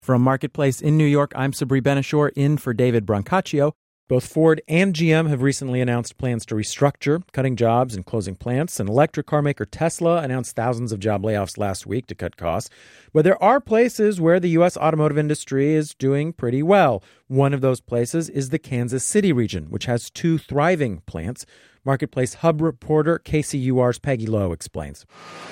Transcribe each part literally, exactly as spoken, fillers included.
From Marketplace in New York, I'm Sabri Benishore, in for David Brancaccio. Both Ford and G M have recently announced plans to restructure, cutting jobs and closing plants. And electric car maker Tesla announced thousands of job layoffs last week to cut costs. But there are places where the U S automotive industry is doing pretty well. One of those places is the Kansas City region, which has two thriving plants. Marketplace Hub reporter K C U R's Peggy Lowe explains.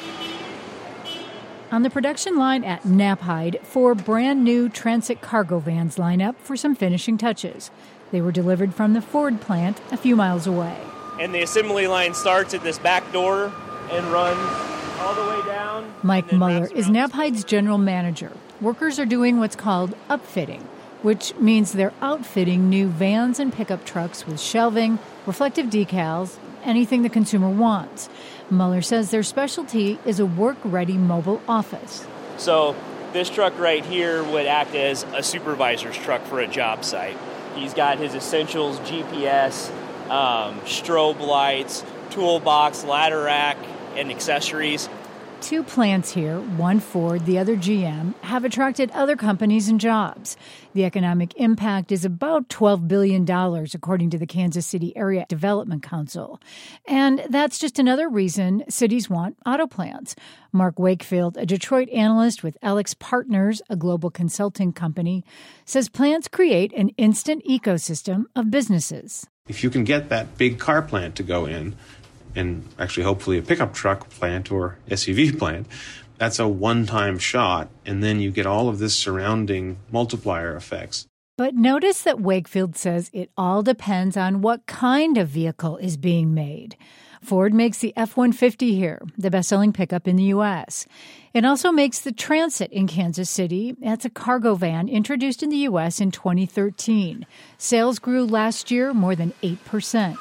On the production line at Knapheide, four brand new Transit cargo vans line up for some finishing touches. They were delivered from the Ford plant a few miles away. And the assembly line starts at this back door and runs all the way down. Mike Muller is Knapheide's general manager. Workers are doing what's called upfitting, which means they're outfitting new vans and pickup trucks with shelving, reflective decals, anything the consumer wants. Muller says their specialty is a work-ready mobile office. So this truck right here would act as a supervisor's truck for a job site. He's got his essentials, G P S, um, strobe lights, toolbox, ladder rack, and accessories. Two plants here, one Ford, the other G M, have attracted other companies and jobs. The economic impact is about twelve billion dollars, according to the Kansas City Area Development Council. And that's just another reason cities want auto plants. Mark Wakefield, a Detroit analyst with Alex Partners, a global consulting company, says plants create an instant ecosystem of businesses. If you can get that big car plant to go in, and actually hopefully a pickup truck plant or S U V plant, that's a one-time shot, and then you get all of this surrounding multiplier effects. But notice that Wakefield says it all depends on what kind of vehicle is being made. Ford makes the F one fifty here, the best-selling pickup in the U S. It also makes the Transit in Kansas City. That's a cargo van introduced in the U S in twenty thirteen. Sales grew last year more than eight percent.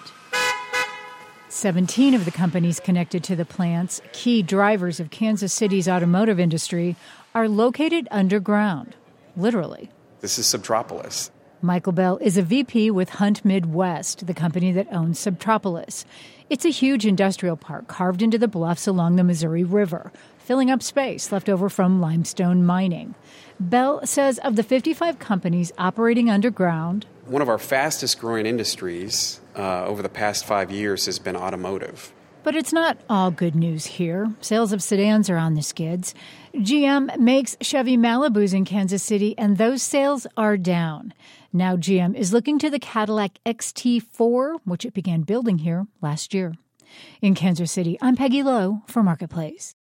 seventeen of the companies connected to the plants, key drivers of Kansas City's automotive industry, are located underground, literally. This is Subtropolis. Michael Bell is a V P with Hunt Midwest, the company that owns Subtropolis. It's a huge industrial park carved into the bluffs along the Missouri River, filling up space left over from limestone mining. Bell says of the fifty-five companies operating underground, one of our fastest growing industries uh, over the past five years has been automotive. But it's not all good news here. Sales of sedans are on the skids. G M makes Chevy Malibus in Kansas City, and those sales are down. Now G M is looking to the Cadillac X T four, which it began building here last year. In Kansas City, I'm Peggy Lowe for Marketplace.